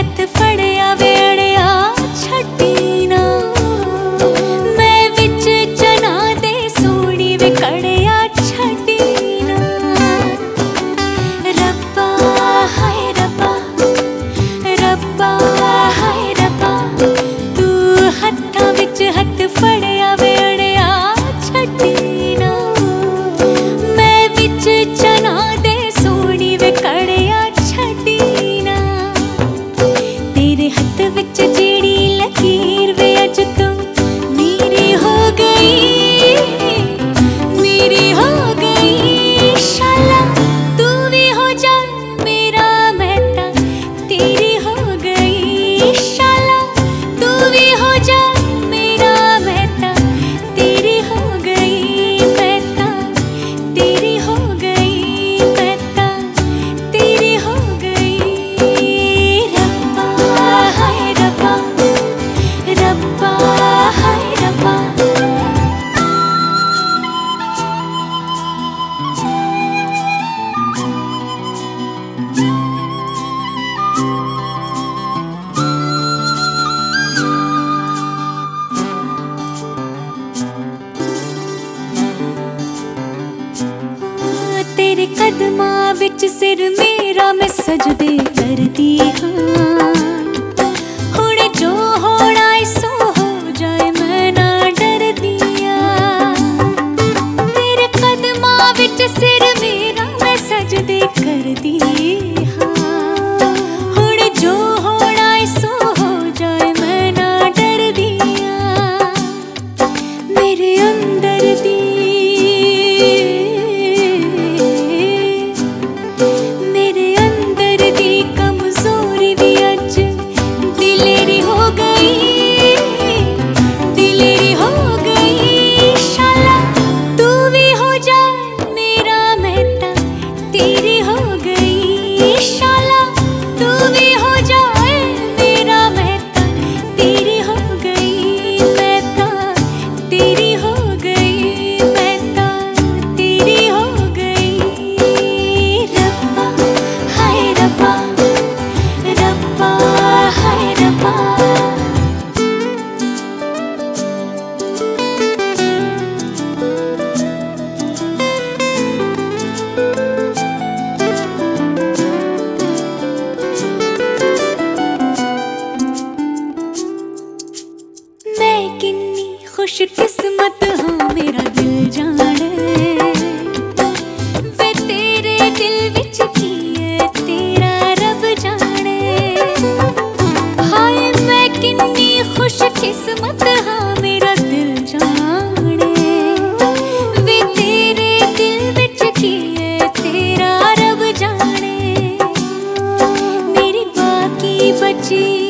हथ फड़िया वेड़िया छड्डी ना, मैं विच चना दे सोनी वे कड़िया छड्डी ना। रब्बा हाय रब्बा, रब्बा हाय रब्बा, तू हत्थां विच हथ फड़िया वेड़िया छड्डी ना, मैं विच चना दे सोनी वे कड़िया छड्डी ना। तेरे हथ विच जेड़ी लकीर वे अज तू मेरी हो गई, मेरी हो गई। शाला तू भी हो जा मेरा, मैं तां तेरी हो गई। शाला तू भी हो जा मेरा, मैं तां तेरी हो गई। मैं तां तेरी हो गई, मैं तां तेरी हो गई। रब्बा हाय रब्बा, रब्बा हाय रब्बा। तेरे कदमां विच सिर मेरा मैं सजदे करदी हां। हुण जो होना सो हो जाए मैं ना डरदी आं। तेरे कदमां विच सिर मेरा मैं सजदे करदी हां। हुण जो होना सो हो जाए मैं ना डरदी आं। मेरे अंदर दी, मेरे अंदर दी कमजोरी भी अज दिलेरी हो गई, दिलेरी हो गई। शाला तू भी हो जा मेरा, मैं तां तेरी हो गई। शाला तू भी हो जा मेरा, मैं तां तेरी हो गई। मैं तां तेरी हो गई, मैं तां तेरी हो गई। रब्बा हाय रब्बा, रब्बा हाय रब्बा। मैं किन्नी खुशकिस्मत हाँ मेरा दिल जाने, वे तेरे दिल विच की है तेरा रब जाने। हाय मैं किन्नी खुशकिस्मत हाँ मेरा दिल जाने, वे तेरे दिल विच की है तेरा रब जाने। मेरी बाकी बची